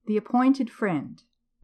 The appointed friend.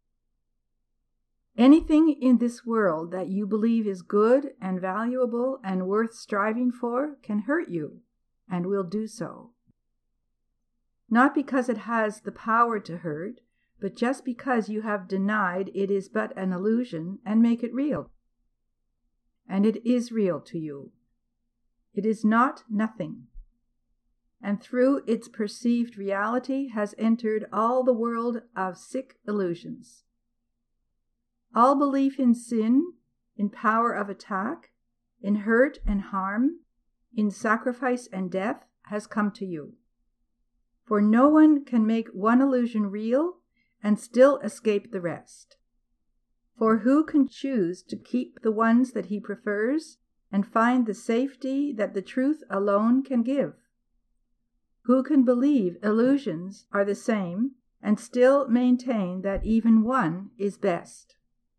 Anything in this world that you believe is good and valuable and worth striving for can hurt you, and will do so. Not because it has the power to hurt, but just because you have denied it is but an illusion and make it real. And it is real to you. It is not nothing. And through its perceived reality has entered all the world of sick illusions. All belief in sin, in power of attack, in hurt and harm, in sacrifice and death has come to you. For no one can make one illusion real and still escape the rest. For who can choose to keep the ones that he prefers and find the safety that the truth alone can give? Who can believe illusions are the same and still maintain that even one is best?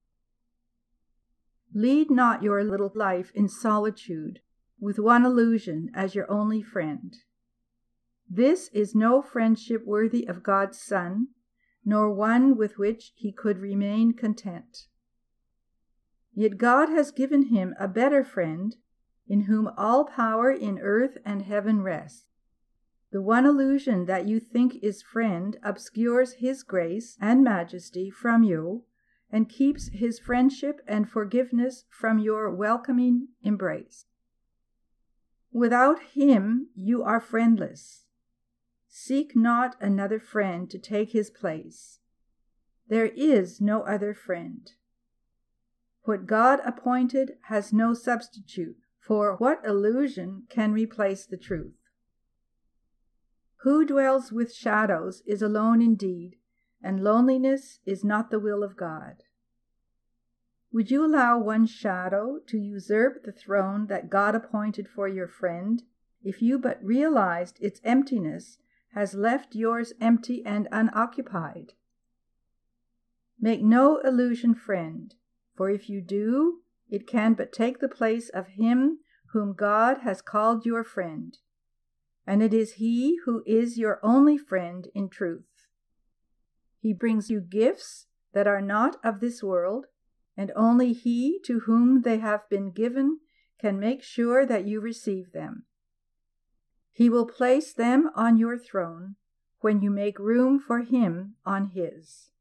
Lead not your little life in solitude, with one illusion as your only friend. This is no friendship worthy of God's Son, nor one with which he could remain content. Yet God has given him a better friend, in whom all power in earth and heaven rests. The one illusion that you think is friend obscures his grace and majesty from you, and keeps his friendship and forgiveness from your welcoming embrace. Without him you are friendless. Seek not another friend to take his place. There is no other friend. What God appointed has no substitute, for what illusion can replace the truth? Who dwells with shadows is alone indeed, and loneliness is not the will of God. Would you allow one shadow to usurp the throne that God appointed for your friend, if you but realized its emptiness has left yours empty and unoccupied? Make no illusion friend, for if you do, it can but take the place of him whom God has called your friend. And it is he who is your only friend in truth. He brings you gifts that are not of this world, and only he to whom they have been given can make sure that you receive them. He will place them on your throne when you make room for him on his.